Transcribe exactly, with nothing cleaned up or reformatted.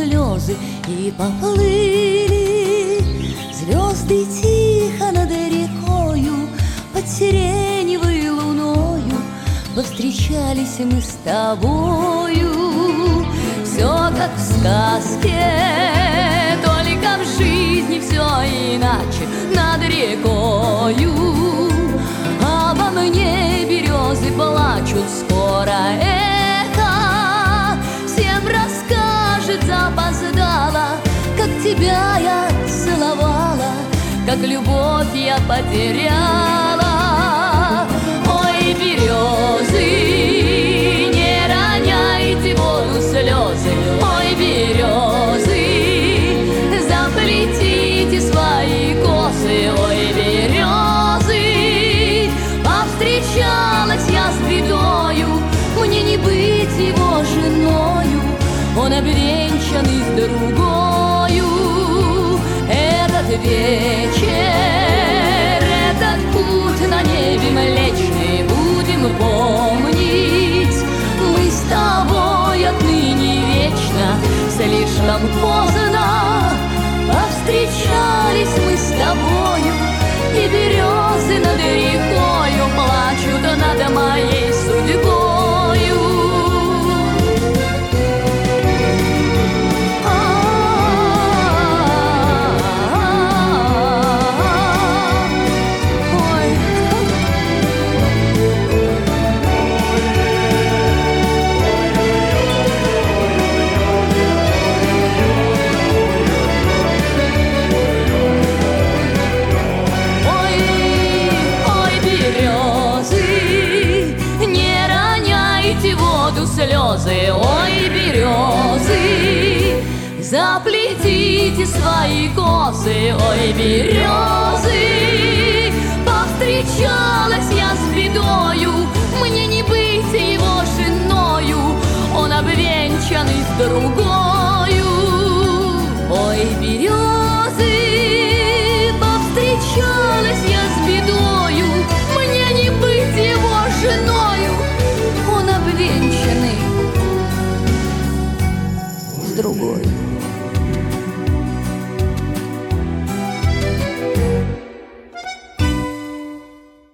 слезы и поплыли. Звезды тихо над рекою, под сиреневой луною повстречались мы с тобою. Все как в сказке, только в жизни все иначе. Над рекою обо мне березы плачут. Скоро эхо всем расскажет запоздало, как тебя я целовала, как любовь я потеряла. Ой, березы, не роняйте воду слезы. Ой, березы, заплетите свои косы. Ой, березы, повстречалась я с бедою, мне не быть его женою, он обвенчанный с другою. Этот вечер, этот путь на небе Млечный будем помнить. Мы с тобой отныне вечно, слишком поздно повстречались мы с тобою, и березы над рекою плачут над моей судьбою. Слезы, ой, березы, заплетите свои косы. Ой, березы,